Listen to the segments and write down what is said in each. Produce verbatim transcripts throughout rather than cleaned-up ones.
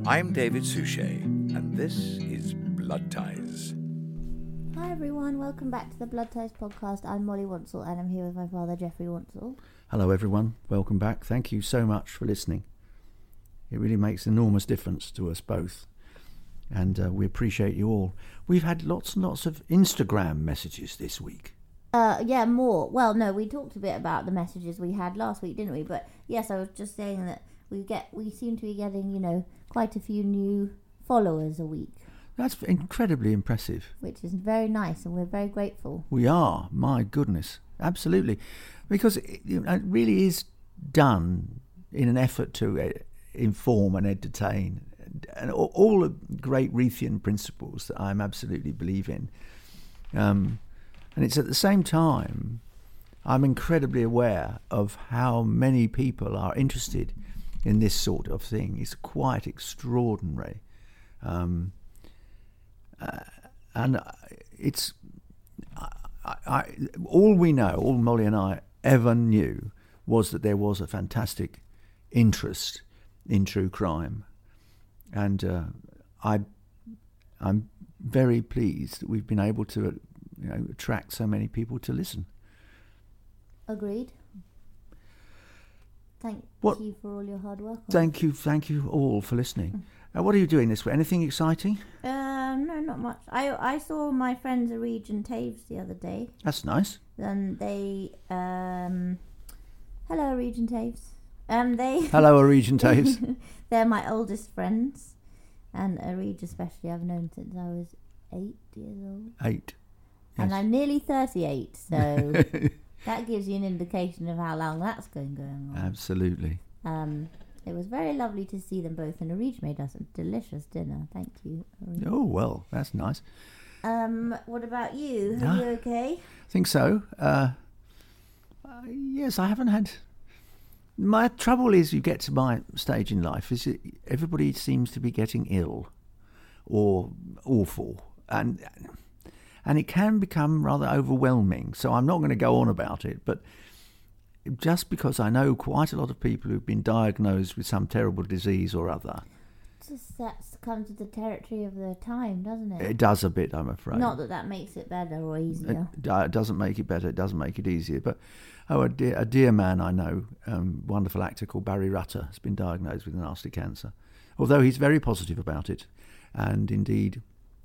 I'm David Suchet, and this is Blood Ties. Hi everyone, welcome back to the Blood Ties podcast. I'm Molly Wansell and I'm here with my father, Jeffrey Wansell. Hello everyone, welcome back. Thank you so much for listening. It really makes an enormous difference to us both, and uh, we appreciate you all. We've had lots and lots of Instagram messages this week. Uh, yeah, more. Well, no, we talked a bit about the messages we had last week, didn't we? But yes, I was just saying that we get we seem to be getting, you know, quite a few new followers a week. That's incredibly impressive. Which is very nice, and we're very grateful. We are, my goodness, absolutely. Because it, you know, it really is done in an effort to uh, inform and entertain, and all, all the great Reithian principles that I'm absolutely believe in. Um, and it's at the same time, I'm incredibly aware of how many people are interested in this sort of thing. It's quite extraordinary. Um, uh, and it's I, I, all we know, all Molly and I ever knew, was that there was a fantastic interest in true crime. And uh, I, I'm very pleased that we've been able to uh, you know, attract so many people to listen. Agreed. Thank what, you for all your hard work. Thank you, thank you all for listening. Uh, what are you doing this week? Anything exciting? Um, no, not much. I I saw my friends Arij and Taves the other day. That's nice. And they, um, hello Arij and Taves. Um, they. Hello Arij and Taves. They're my oldest friends, and Arij especially I've known since I was eight years old. Eight. Yes. And I'm nearly thirty-eight, so that gives you an indication of how long that's going going on. Absolutely. Um. It was very lovely to see them both, and Arij made us a delicious dinner. Thank you, Arij. Oh, well, that's nice. Um, what about you? Are Ah, you okay? I think so. Uh, uh, yes, I haven't had... My trouble is, you get to my stage in life, is it, everybody seems to be getting ill or awful, and and it can become rather overwhelming. So I'm not going to go on about it, but just because I know quite a lot of people who've been diagnosed with some terrible disease or other. Just that's come to the territory of the time, doesn't it? It does a bit, I'm afraid. Not that that makes it better or easier. It, it doesn't make it better, it doesn't make it easier. But, oh, a dear, a dear man I know, um, wonderful actor called Barry Rutter, has been diagnosed with nasty cancer. Although he's very positive about it, and indeed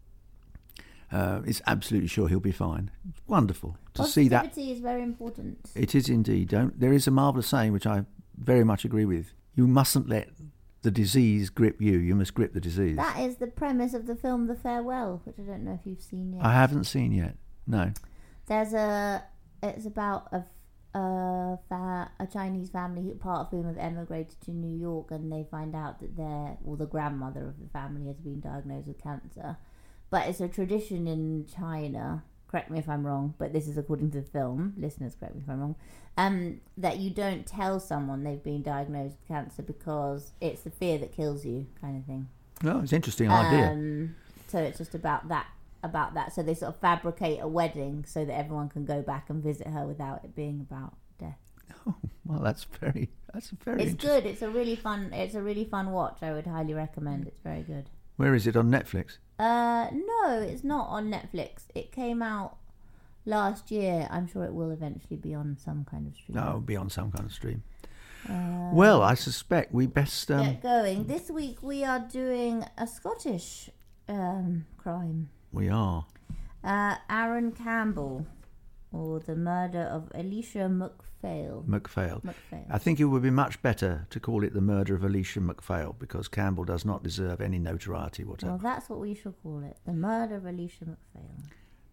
uh, is absolutely sure he'll be fine. It's wonderful to see that. Positivity is very important. It is indeed. Don't, there is a marvellous saying which I very much agree with. You mustn't let the disease grip you. You must grip the disease. That is the premise of the film The Farewell, which I don't know if you've seen yet. I haven't seen yet. No. There's a. It's about a a, fa- a Chinese family, who, part of whom have emigrated to New York, and they find out that their, well, the grandmother of the family has been diagnosed with cancer. But it's a tradition in China, correct me if I'm wrong, but this is according to the film, listeners correct me if I'm wrong, um, that you don't tell someone they've been diagnosed with cancer because it's the fear that kills you, kind of thing. No, it's an interesting idea. Um, so it's just about that, about that. So they sort of fabricate a wedding so that everyone can go back and visit her without it being about death. Oh, well, that's very, that's very It's interesting. good. It's a really fun, it's a really fun watch. I would highly recommend. It's very good. Where is it? On Netflix? Uh, no, it's not on Netflix. It came out last year. I'm sure it will eventually be on some kind of stream. No, it'll be on some kind of stream. Uh, Well, I suspect we best... Um, get going. This week we are doing a Scottish um, crime. We are. Uh, Aaron Campbell, or the murder of Alicia MacPhail. MacPhail. MacPhail. I think it would be much better to call it the murder of Alicia MacPhail, because Campbell does not deserve any notoriety whatever. Well, that's what we shall call it. The murder of Alicia MacPhail.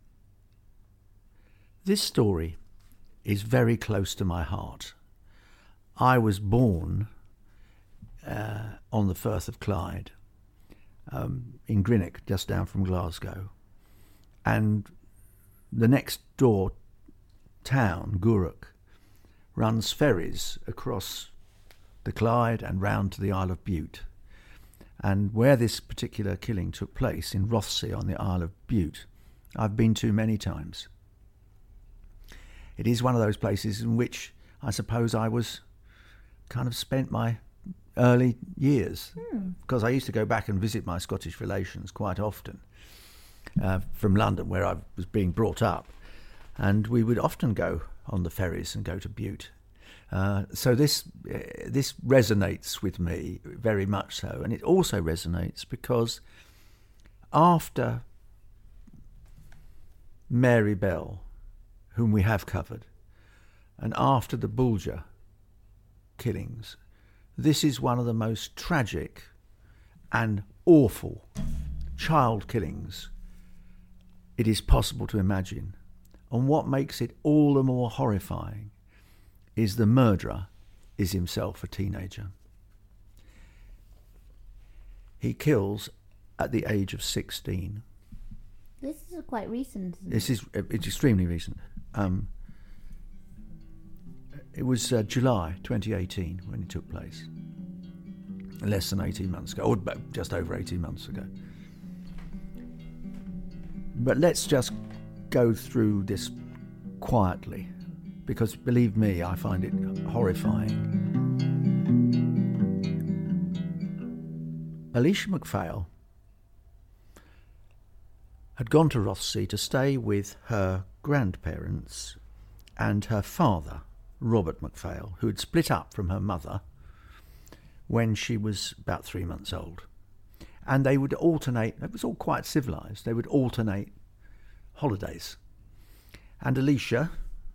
This story is very close to my heart. I was born uh, on the Firth of Clyde, um, in Greenock, just down from Glasgow. And the next door town, Gourock, runs ferries across the Clyde and round to the Isle of Bute. And where this particular killing took place, in Rothesay on the Isle of Bute, I've been to many times. It is one of those places in which I suppose I was kind of spent my early years, Hmm. because I used to go back and visit my Scottish relations quite often uh, from London, where I was being brought up, and we would often go on the ferries and go to Bute. Uh, so this uh, this resonates with me very much so, and it also resonates because after Mary Bell, whom we have covered, and after the Bulger killings, this is one of the most tragic and awful child killings it is possible to imagine. And what makes it all the more horrifying is the murderer is himself a teenager. He kills at the age of sixteen. This is quite recent, isn't This it? is it's extremely recent. Um, it was uh, July twenty eighteen when it took place. Less than eighteen months ago, or just over eighteen months ago. But let's just go through this quietly, because believe me, I find it horrifying. Alicia MacPhail had gone to Rothesay to stay with her grandparents and her father, Robert MacPhail, who had split up from her mother when she was about three months old. And they would alternate, it was all quite civilised, they would alternate holidays. And Alicia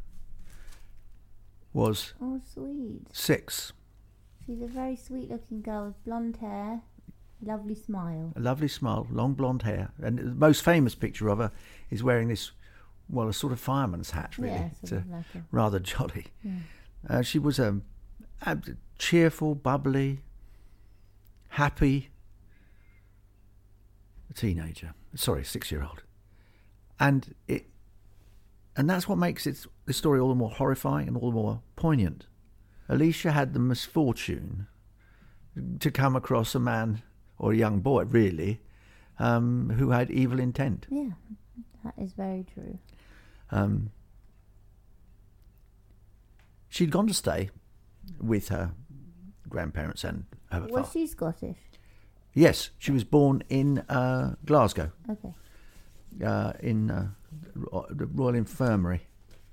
was Oh, sweet. six, She's a very sweet-looking girl with blonde hair, lovely smile. a lovely smile, long blonde hair. And the most famous picture of her is wearing this, well, a sort of fireman's hat, really. Yeah, It's sort a- of like a... rather jolly. Yeah. Uh, she was a, a cheerful, bubbly, happy teenager. Sorry, six-year-old. And it, and that's what makes it, the story all the more horrifying and all the more poignant. Alicia had the misfortune to come across a man, or a young boy, really, um, who had evil intent. Yeah, that is very true. Um, she'd gone to stay with her grandparents and her Was father. she Scottish? Yes, she was born in uh, Glasgow, Okay. uh, in uh, Ro- the Royal Infirmary.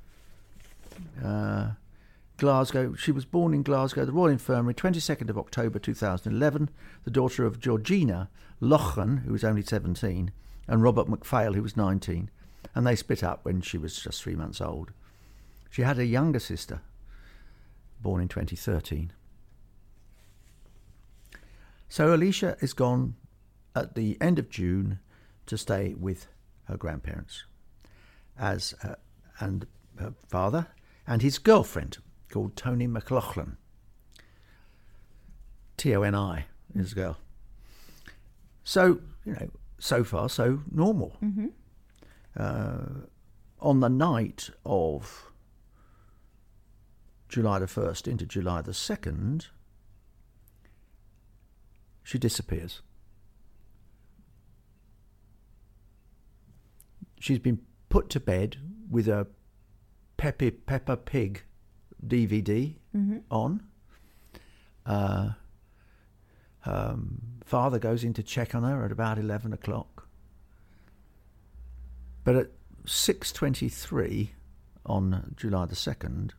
Uh, Glasgow. She was born in Glasgow, the Royal Infirmary, twenty-second of October two thousand eleven, the daughter of Georgina Loughlin, who was only seventeen, and Robert MacPhail, who was nineteen. And they split up when she was just three months old. She had a younger sister, born in twenty thirteen. So Alicia is gone at the end of June to stay with her grandparents, as uh, and her father and his girlfriend, called Tony McLaughlin. T O N I is a girl. So, you know, so far so normal. Mm-hmm. Uh, on the night of July the first into July the second, she disappears. She's been put to bed with a Peppy Peppa Pig D V D Mm-hmm. on. Uh, her father goes in to check on her at about eleven o'clock. But at six twenty-three on July the second,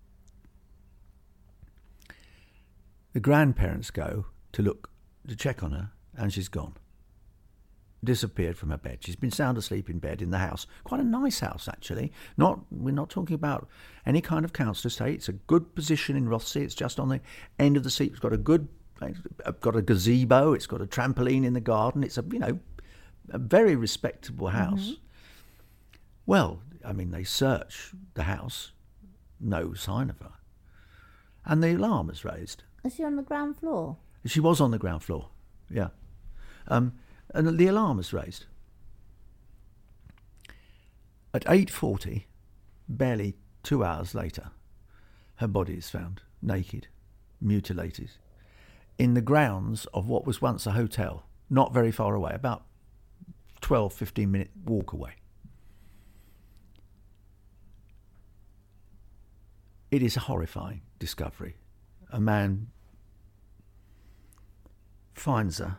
the grandparents go to look to check on her, and she's gone. Disappeared from her bed. She's been sound asleep in bed in the house. Quite a nice house, actually. Not we're not talking about any kind of council estate. It's a good position in Rothesay. It's just on the end of the sea. It's got a good, it's got a gazebo. It's got a trampoline in the garden. It's a you know, a very respectable house. Mm-hmm. Well, I mean, they search the house, no sign of her, and the alarm is raised. Is she on the ground floor? She was on the ground floor, yeah. Um, and the alarm is raised. At eight forty, barely two hours later, her body is found, naked, mutilated, in the grounds of what was once a hotel, not very far away, about twelve, fifteen minute walk away. It is a horrifying discovery. A man finds her.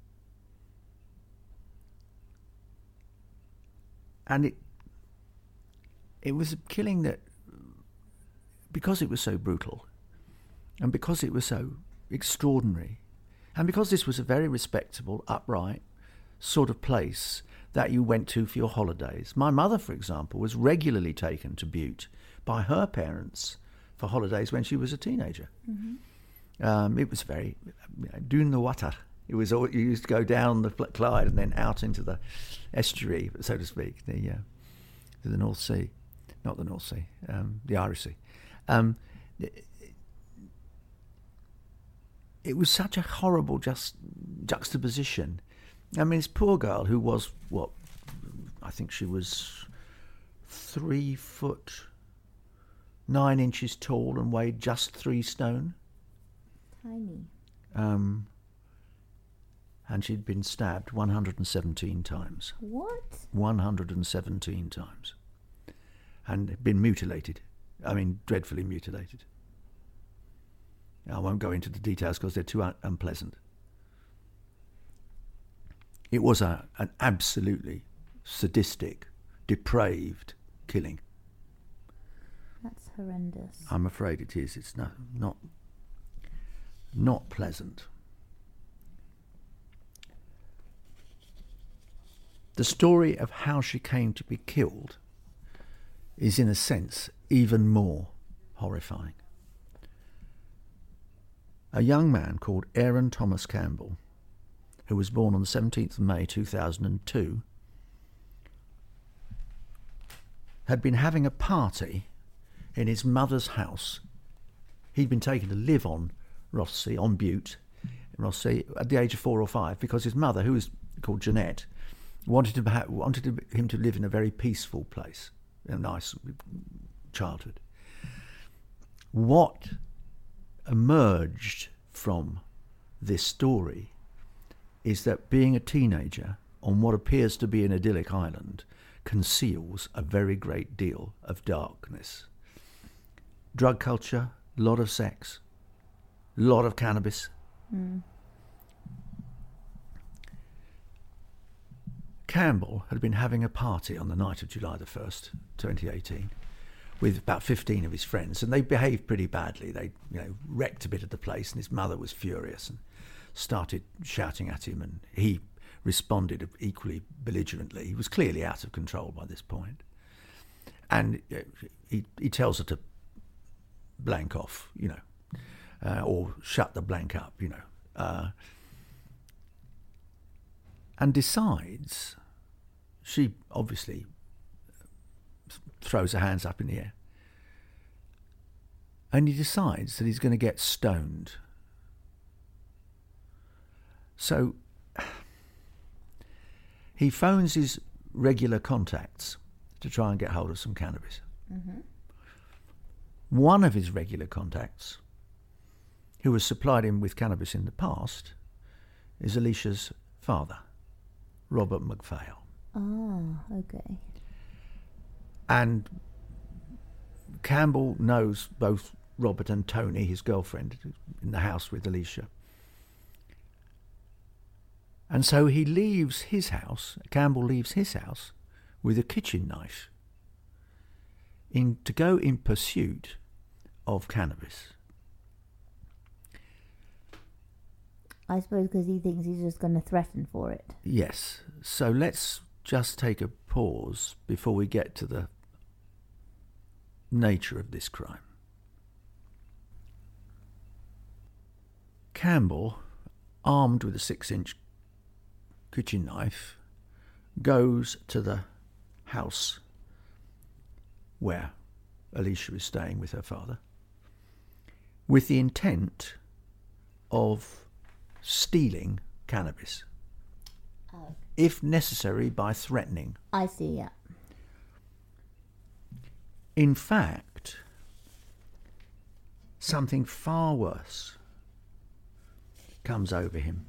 And it it was a killing that, because it was so brutal, and because it was so extraordinary, and because this was a very respectable, upright sort of place that you went to for your holidays. My mother, for example, was regularly taken to Bute by her parents for holidays when she was a teenager. Mm-hmm. Um, it was very, you know, dún na water. It was all, you used to go down the Clyde and then out into the estuary, so to speak, the uh, to the North Sea, not the North Sea, um, the Irish Sea. Um, it, it was such a horrible just juxtaposition. I mean, this poor girl who was what I think she was three foot nine inches tall and weighed just three stone. Tiny. Um, and she'd been stabbed one hundred seventeen times. What? one hundred seventeen times. And been mutilated. I mean, dreadfully mutilated. I won't go into the details because they're too un- unpleasant. It was a, an absolutely sadistic, depraved killing. That's horrendous. I'm afraid it is. It's not not, not pleasant. The story of how she came to be killed is, in a sense, even more horrifying. A young man called Aaron Thomas Campbell, who was born on the seventeenth of May two thousand two, had been having a party in his mother's house. He'd been taken to live on Ross Sea, on Bute, Ross Sea, at the age of four or five, because his mother, who was called Jeanette, wanted to ha- wanted to, him to live in a very peaceful place, a nice childhood. What emerged from this story is that being a teenager on what appears to be an idyllic island conceals a very great deal of darkness. Drug culture, a lot of sex, a lot of cannabis. Mm. Campbell had been having a party on the night of July the first, twenty eighteen, with about fifteen of his friends, and they behaved pretty badly. They, you know, wrecked a bit of the place, and his mother was furious and started shouting at him, and he responded equally belligerently. He was clearly out of control by this point. And he, he tells her to blank off, you know, uh, or shut the blank up, you know, uh, and decides, she obviously throws her hands up in the air, and he decides that he's going to get stoned. So he phones his regular contacts to try and get hold of some cannabis. Mm-hmm. One of his regular contacts, who has supplied him with cannabis in the past, is Alicia's father, Robert MacPhail. Oh, okay. And Campbell knows both Robert and Tony, his girlfriend, in the house with Alicia. And so he leaves his house, Campbell leaves his house, with a kitchen knife in to go in pursuit of cannabis. I suppose because he thinks he's just going to threaten for it. Yes. So let's just take a pause before we get to the nature of this crime. Campbell, armed with a six-inch kitchen knife, goes to the house where Alicia is staying with her father, with the intent of stealing cannabis, Oh. if necessary by threatening. I see, yeah. In fact, something far worse comes over him.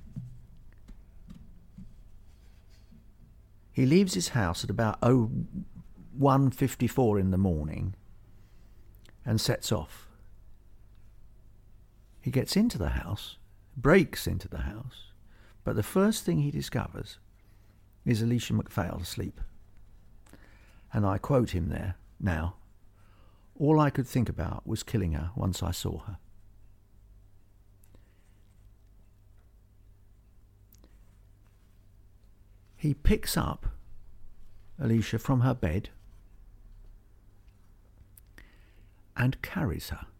He leaves his house at about oh one fifty-four in the morning and sets off. He gets into the house, breaks into the house, But the first thing he discovers is Alicia MacPhail asleep. And I quote him there now. All I could think about was killing her once I saw her. He picks up Alicia from her bed and carries her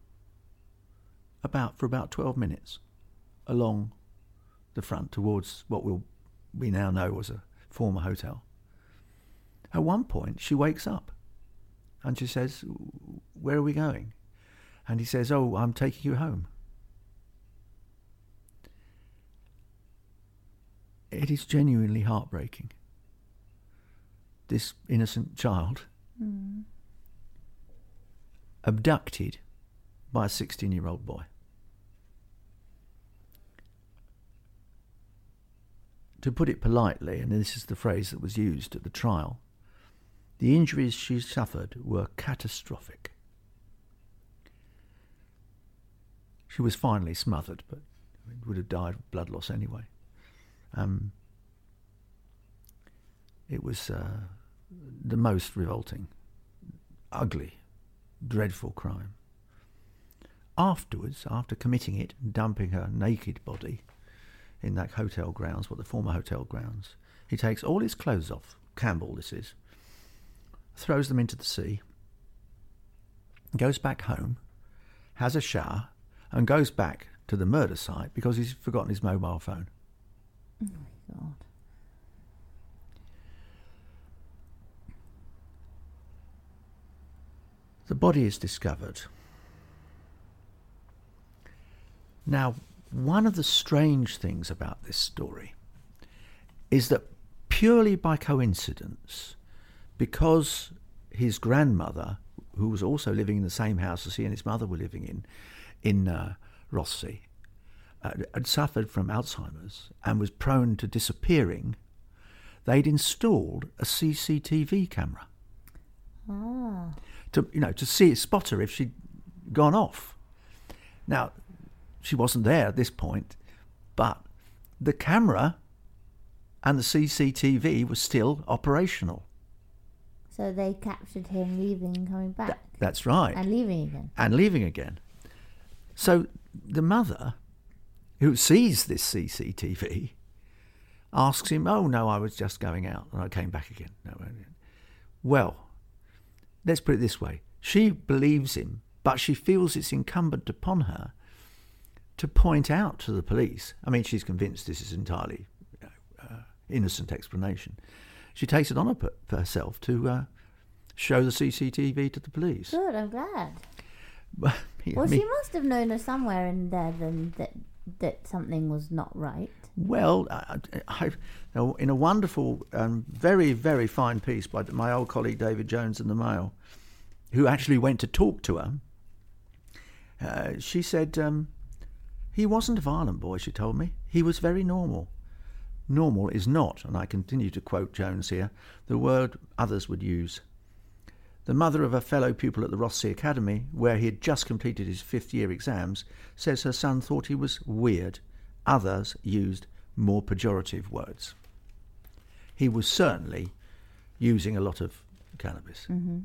about for about twelve minutes along the front towards what we'll, we now know was a former hotel. At one point, she wakes up and she says, "Where are we going?" And he says, "Oh, I'm taking you home." It is genuinely heartbreaking. This innocent child Mm. abducted by a sixteen-year-old boy. To put it politely, and this is the phrase that was used at the trial, the injuries she suffered were catastrophic. She was finally smothered, but would have died of blood loss anyway. Um, it was uh, the most revolting, ugly, dreadful crime. Afterwards, after committing it and dumping her naked body in that hotel grounds, what the former hotel grounds, he takes all his clothes off, Campbell this is, throws them into the sea, goes back home, has a shower, and goes back to the murder site because he's forgotten his mobile phone. Oh my God. The body is discovered. Now, one of the strange things about this story is that purely by coincidence, because his grandmother, who was also living in the same house as he and his mother were living in, in uh, Rothesay, uh, had suffered from Alzheimer's and was prone to disappearing, they'd installed a C C T V camera. Ah. To, you know, to see, spot her if she'd gone off. Now, she wasn't there at this point, but the camera and the C C T V was still operational. So they captured him leaving and coming back. Th- that's right. And leaving again. And leaving again. So the mother, who sees this C C T V, asks him, "Oh, no, I was just going out and I came back again." No, well, let's put it this way. She believes him, but she feels it's incumbent upon her to point out to the police. I mean, she's convinced this is entirely you know, uh, innocent explanation. She takes it on her, for herself to uh, show the C C T V to the police. Good, I'm glad. Well, Well, she must have known her somewhere in there then that that something was not right. Well, I, I, in a wonderful, um, very, very fine piece by my old colleague David Jones in the Mail, who actually went to talk to her, uh, she said, um, he wasn't a violent boy, she told me. He was very normal. Normal is not, and I continue to quote Jones here, the word others would use. The mother of a fellow pupil at the Rothesay Academy, where he had just completed his fifth year exams, says her son thought he was weird. Others used more pejorative words. He was certainly using a lot of cannabis. Mm-hmm.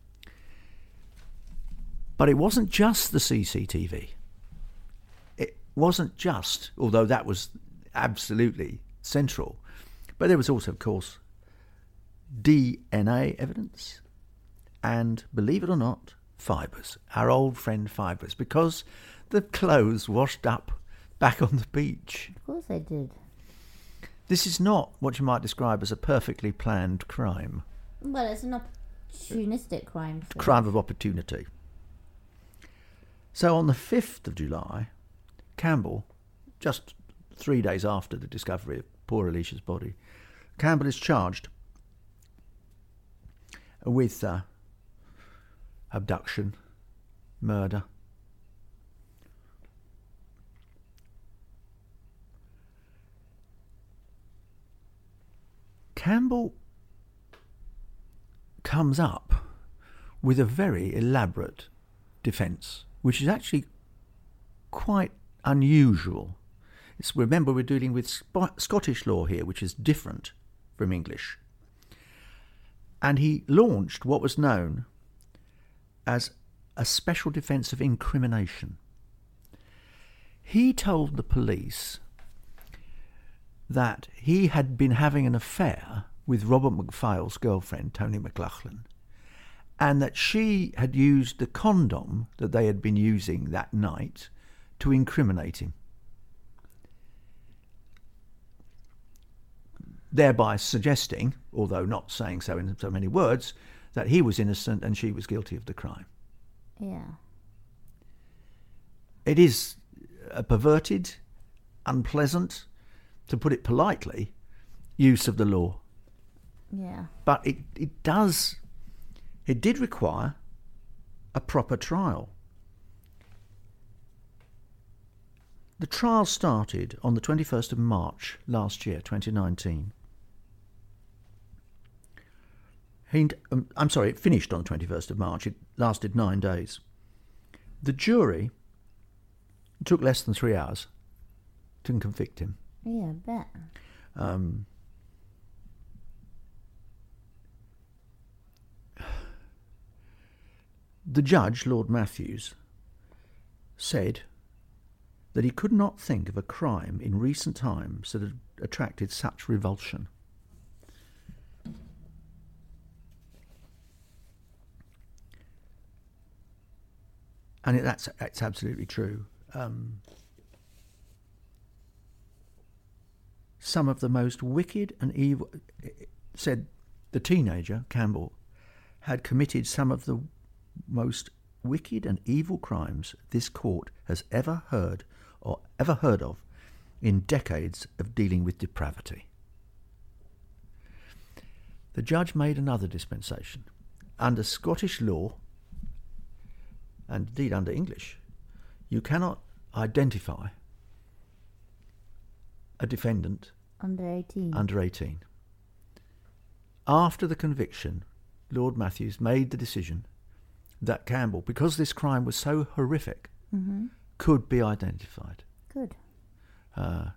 But it wasn't just the C C T V. It wasn't just, although that was absolutely central, but there was also, of course, D N A evidence and, believe it or not, fibres, our old friend fibres, because the clothes washed up back on the beach. Of course they did. This is not what you might describe as a perfectly planned crime. Well, it's an opportunistic crime. So. Crime of opportunity. So on the fifth of July, Campbell, just three days after the discovery of poor Alicia's body, Campbell is charged with uh, abduction, murder. Campbell comes up with a very elaborate defence, which is actually quite unusual It's, remember, we're dealing with Sp- Scottish law here, which is different from English. And he launched what was known as a special defence of incrimination. He told the police that he had been having an affair with Robert MacPhail's girlfriend, Tony McLaughlin, and that she had used the condom that they had been using that night to incriminate him, thereby suggesting, although not saying so in so many words, that he was innocent and she was guilty of the crime. Yeah. It is a perverted, unpleasant, to put it politely, use of the law. Yeah. But it, it does, it did require a proper trial. The trial started on the twenty-first of March last year, twenty nineteen. He, um, I'm sorry, it finished on the twenty-first of March. It lasted nine days. The jury took less than three hours to convict him. Yeah, I bet. Um, the judge, Lord Matthews, said that he could not think of a crime in recent times that had attracted such revulsion. And it, that's, that's absolutely true. Um, some of the most wicked and evil, said the teenager, Campbell, had committed some of the most wicked and evil crimes this court has ever heard or ever heard of in decades of dealing with depravity. The judge made another dispensation. Under Scottish law, and indeed under English, you cannot identify a defendant Under eighteen. under eighteen. After the conviction, Lord Matthews made the decision that Campbell, because this crime was so horrific, Mm-hmm. could be identified. Good. Uh,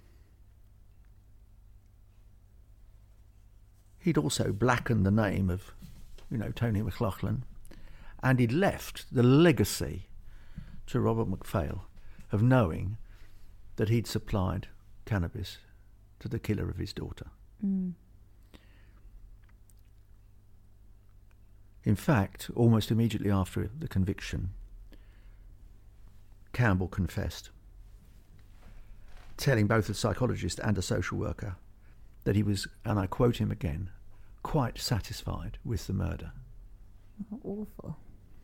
he'd also blackened the name of, you know, Tony McLaughlin, and he'd left the legacy to Robert MacPhail of knowing that he'd supplied cannabis to the killer of his daughter. Mm. In fact, almost immediately after the conviction, Campbell confessed, telling both a psychologist and a social worker that he was, and I quote him again, quite satisfied with the murder. Awful.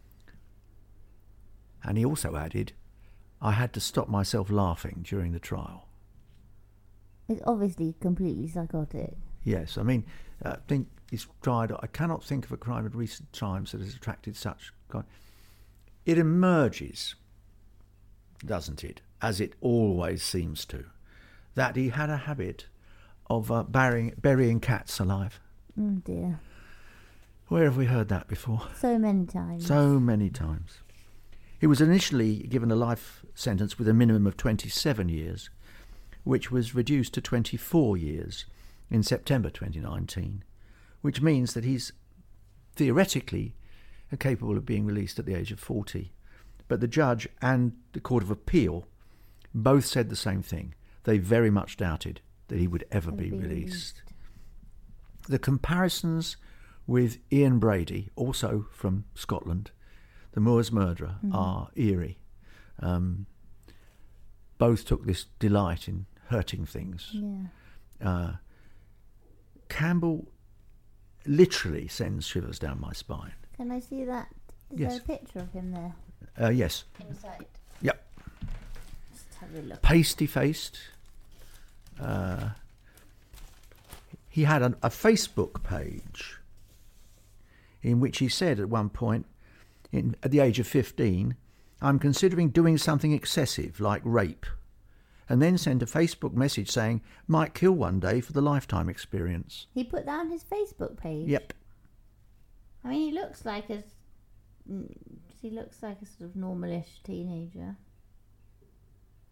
And he also added, I had to stop myself laughing during the trial. It's obviously completely psychotic. Yes, I mean, I think he's tried, I cannot think of a crime in recent times that has attracted such... It emerges, doesn't it, as it always seems to, that he had a habit of uh, burying, burying cats alive. Oh dear. Where have we heard that before? So many times. So many times. He was initially given a life sentence with a minimum of twenty-seven years, which was reduced to twenty-four years in September twenty nineteen, which means that he's theoretically capable of being released at the age of forty. But the judge and the Court of Appeal both said the same thing. They very much doubted that he would ever be, be released. released. The comparisons with Ian Brady, also from Scotland, the Moors murderer, Mm-hmm. are eerie. Um, both took this delight in hurting things. Yeah. Uh, Campbell literally sends shivers down my spine. Can I see that? Is Yes. there a picture of him there? Uh, yes. Inside. Yep. Just have a look. Pasty-faced. Uh, he had a, a Facebook page in which he said at one point, in, at the age of fifteen, I'm considering doing something excessive like rape, and then sent a Facebook message saying, might kill one day for the lifetime experience. He put that on his Facebook page. Yep. I mean, he looks like a. mm, He looks like a sort of normalish teenager.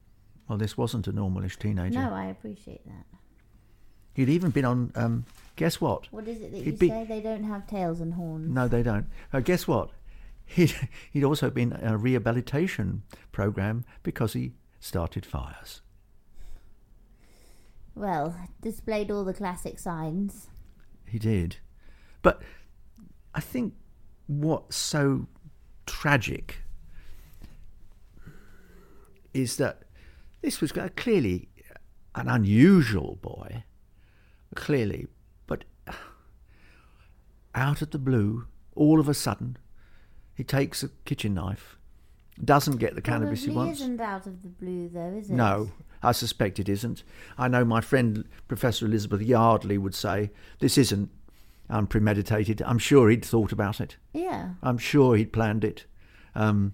Well, this wasn't a normalish teenager. No, I appreciate that. He'd even been on, um, guess what? What is it that He'd you be- say? They don't have tails and horns. No, they don't. Uh, guess what? He'd, he'd also been in a rehabilitation program because he started fires. Well, displayed all the classic signs. He did. But I think what's so tragic is that this was clearly an unusual boy, clearly, but out of the blue, all of a sudden, he takes a kitchen knife, doesn't get the cannabis he Probably wants. isn't out of the blue, though, is it? No, I suspect it isn't. I know my friend Professor Elizabeth Yardley would say this isn't unpremeditated. I'm sure he'd thought about it. Yeah. I'm sure he'd planned it. Um,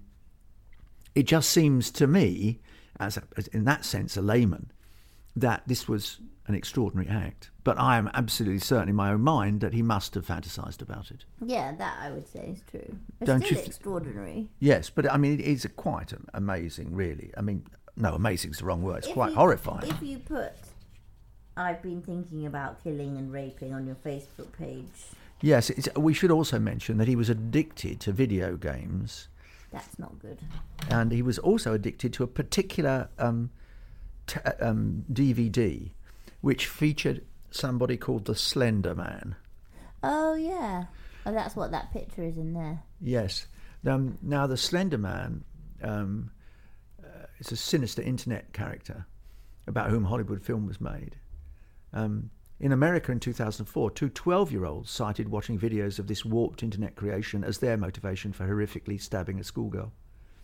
it just seems to me, as, a, as in that sense, a layman, that this was an extraordinary act. But I am absolutely certain in my own mind that he must have fantasised about it. Yeah, that I would say is true. It's Don't still you th- extraordinary. Yes, but I mean, it is quite amazing, really. I mean, no, amazing is the wrong word. It's If quite you- horrifying. If you put, I've been thinking about killing and raping on your Facebook page, Yes, it's, we should also mention that he was addicted to video games, that's not good. and he was also addicted to a particular um, t- um, D V D, which featured somebody called the Slender Man. Oh, yeah. Oh, that's what that picture is in there. Yes. Um, now, the Slender Man um, uh, is a sinister internet character about whom Hollywood film was made. Um, in America in two thousand four, two twelve-year-olds cited watching videos of this warped internet creation as their motivation for horrifically stabbing a schoolgirl.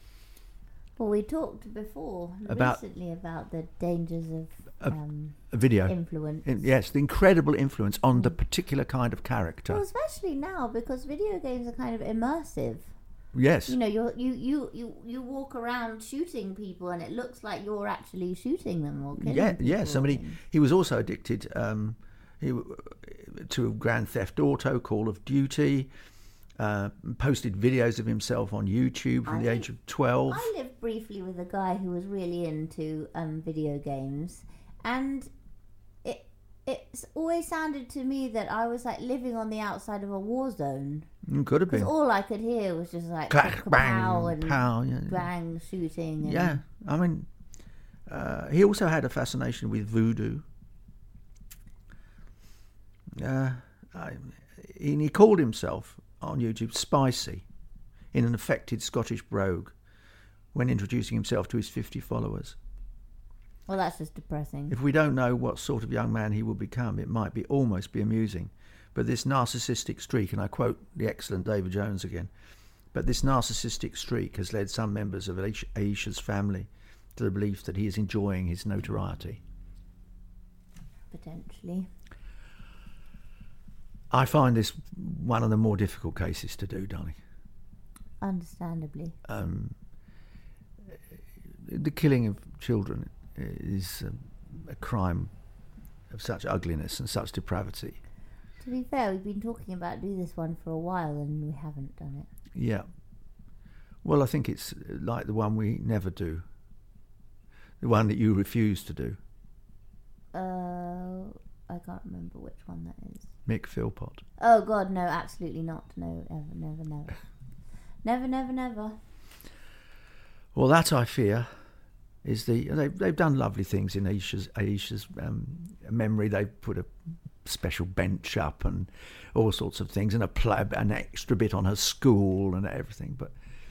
Well, we talked before, About- recently, about the dangers of A- um, A video. influence. In- yes, the incredible influence on the particular kind of character. Well, especially now, because video games are kind of immersive. Yes. You know, you're, you you you you walk around shooting people, and it looks like you're actually shooting them or killing Yeah, people. yeah. Somebody. He was also addicted um, he, to Grand Theft Auto, Call of Duty. Uh, posted videos of himself on YouTube from I the age of twelve. I lived briefly with a guy who was really into um, video games, and it it's always sounded to me that I was like living on the outside of a war zone, Mm, Could have because been. all I could hear was just like Clack, pow bang, and pow. Yeah. bang shooting. And Yeah, I mean, uh, he also had a fascination with voodoo. Uh, I, he, he called himself on YouTube Spicy, in an affected Scottish brogue, when introducing himself to his fifty followers. Well, that's just depressing. If we don't know what sort of young man he will become, it might be almost be amusing. But this narcissistic streak, and I quote the excellent David Jones again, but this narcissistic streak has led some members of Aish- Aisha's family to the belief that he is enjoying his notoriety. Potentially. I find this one of the more difficult cases to do, darling. Understandably. Um, the killing of children is um, a crime of such ugliness and such depravity. To be fair, we've been talking about doing this one for a while and we haven't done it. Yeah. Well, I think it's like the one we never do. The one that you refuse to do. Uh, I can't remember which one that is. Mick Philpott. Oh God, no, absolutely not. No, ever, never, never, never, never, never. Well, that I fear is the they've they've done lovely things in Aisha's Aisha's um, memory. They've put a special bench up and all sorts of things, and a pla- an extra bit on her school and everything. But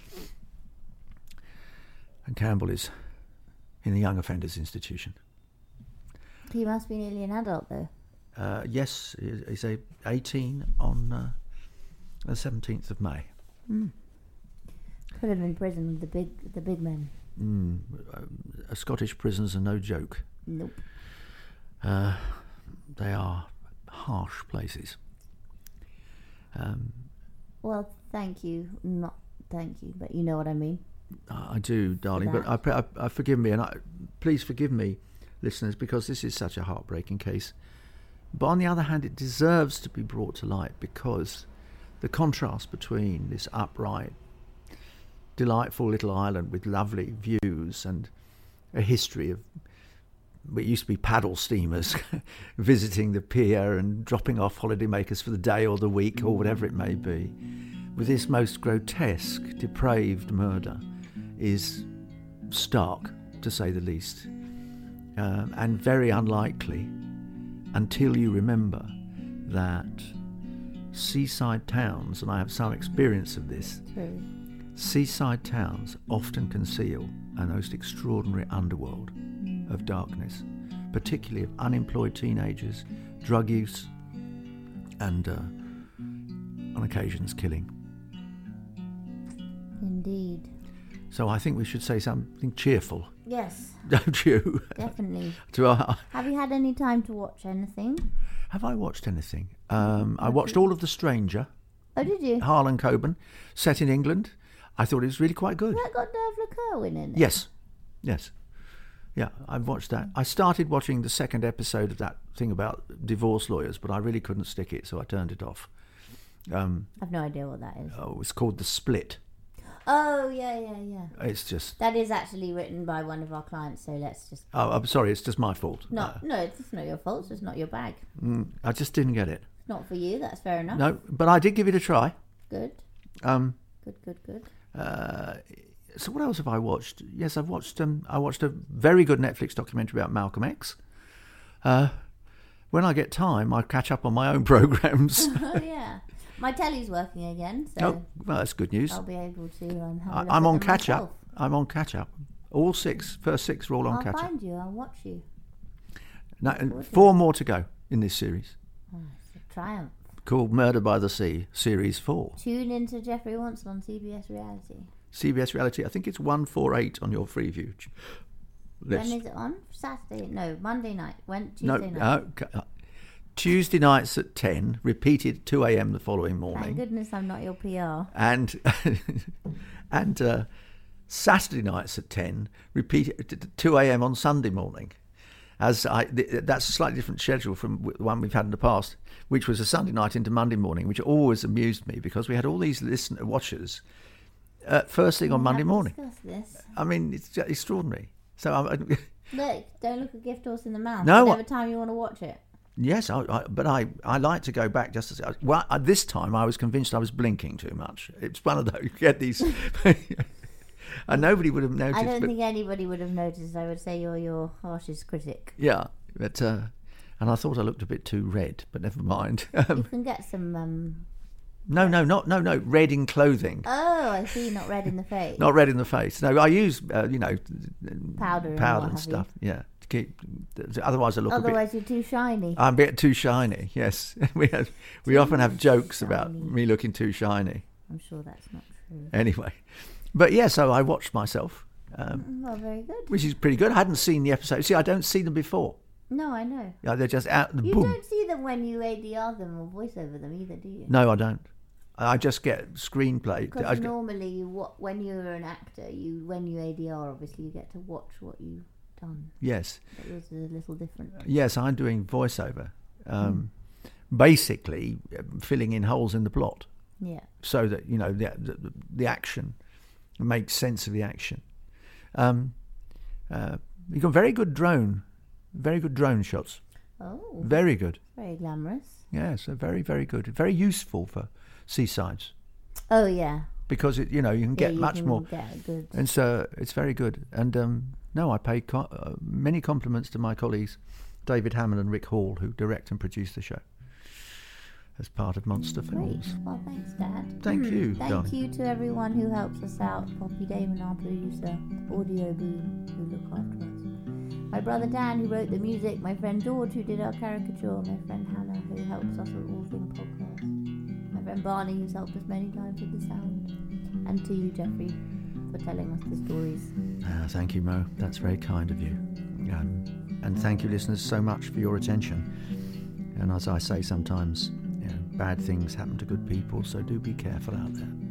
and Campbell is in the Young Offenders Institution. He must be nearly an adult though. Uh, yes, he's a eighteen on uh, the seventeenth of May. Mm. Put him in prison with the big, the big men. Mm, uh, Scottish prisons are no joke. Nope. Uh, they are harsh places. Um, Well, thank you. Not thank you, but you know what I mean. I do, darling, but that. I, I, I forgive me, and I, please forgive me, listeners, because this is such a heartbreaking case. But on the other hand, it deserves to be brought to light because the contrast between this upright, delightful little island with lovely views and a history of, it used to be paddle steamers visiting the pier and dropping off holidaymakers for the day or the week or whatever it may be, with this most grotesque, depraved murder is stark, to say the least, um, and very unlikely until you remember that seaside towns, and I have some experience of this, True. seaside towns often conceal a most extraordinary underworld of darkness, particularly of unemployed teenagers, drug use, and uh, on occasions killing. Indeed. So I think we should say something cheerful, Yes, don't you? definitely. to our, Have you had any time to watch anything? have I watched anything? Um, I watched all of The Stranger, Oh, did you? Harlan Coben, set in England. I thought it was really quite good. Has that got Dervla Kerwin in it? Yes, yes. Yeah, I've watched that. I started watching the second episode of that thing about divorce lawyers, but I really couldn't stick it, so I turned it off. Um, I've no idea what that is. oh, it's called The Split. Oh, yeah, yeah, yeah. It's just... That is actually written by one of our clients, so let's just... Oh, I'm sorry, it's just my fault. No, Uh, no, it's not your fault. It's just not your bag. mm, I just didn't get it. It's not for you. That's fair enough. No, but I did give it a try. Good, Um, good, good, good. uh, so what else have I watched? Yes, I've watched. Um, I watched a very good Netflix documentary about Malcolm X. Uh, when I get time, I catch up on my own programs. Oh, yeah. My telly's working again, so Oh, well, that's good news. I'll be able to um, have a I, look I'm at on them catch myself. up. I'm on catch up. All six, first six are all on I'll catch up. find you. I'll watch you. No, and four more to go in this series, Oh, it's a triumph. called Murder by the Sea, Series four. Tune into Jeffrey Watson on C B S Reality. C B S Reality, I think it's one forty-eight on your Freeview list. When is it on? Saturday? No, Monday night. When Tuesday No, night? uh, c- uh, Tuesday nights at ten, repeated two a.m. the following Thank morning. goodness I'm not your P R. And and uh, Saturday nights at ten, repeated at two a.m. on Sunday morning. As I, th- that's a slightly different schedule from the one we've had in the past, which was a Sunday night into Monday morning, which always amused me because we had all these listener watchers uh, first thing on We Monday have morning. discussed this. I mean, it's just extraordinary. So, I, Look, don't look a gift horse in the mouth. No, Whatever I- time you want to watch it. yes, I, I, but I, I like to go back just as well. At this time, I was convinced I was blinking too much. It's one of those you get these, and nobody would have noticed. I don't but, think anybody would have noticed. I would say you're your harshest critic. yeah, but uh, and I thought I looked a bit too red, but never mind. You Um, can get some. Um... no, no, not no, no, red in clothing, Oh, I see. Not red in the face. not red in the face. No, I use uh, you know Powder and powder what and have stuff. Yeah, to keep. Otherwise, I look a bit. Otherwise, you're too shiny. I'm a bit too shiny. Yes, we have, we often have jokes about shiny. me looking too shiny. I'm sure that's not true. Anyway, but yeah, so I watched myself, um, Mm, Well, very good. which is pretty good. I hadn't seen the episode. See, I don't see them before. No, I know. Yeah, they're just out the You boom. don't see them when you A D R them or voice over them either, do you? No, I don't. I just get screenplay. I Because get- normally, you, what when you're an actor, you when you A D R, obviously you get to watch what you've done. yes, But yours is a little different. yes, I'm doing voiceover, um, basically uh, filling in holes in the plot Yeah. so that you know the the, the action makes sense of the action. Um, uh, you've got very good drone, very good drone shots. Oh, Very good. very glamorous. Yes, they're very, very good. Very useful for seasides Oh yeah. because it, you know, you can Yeah, get you much can more, Get good. and so it's very good. And um, no, I pay co- uh, many compliments to my colleagues, David Hammond and Rick Hall, who direct and produce the show as part of Monster Great. Films. Well, thanks, Dad. Thank you, Thank darling. you to everyone who helps us out. Poppy Damon, our producer, Audio Boom, who look after us. My brother Dan, who wrote the music. My friend George, who did our caricature. My friend Hannah, who helps us with All Thing Podcast. My friend Barney, who's helped us many times with the sound. And to you, Jeffrey, for telling us the stories. Ah, thank you, Mo. That's very kind of you. Um, and thank you, listeners, so much for your attention. And as I say sometimes, you know, bad things happen to good people, so do be careful out there.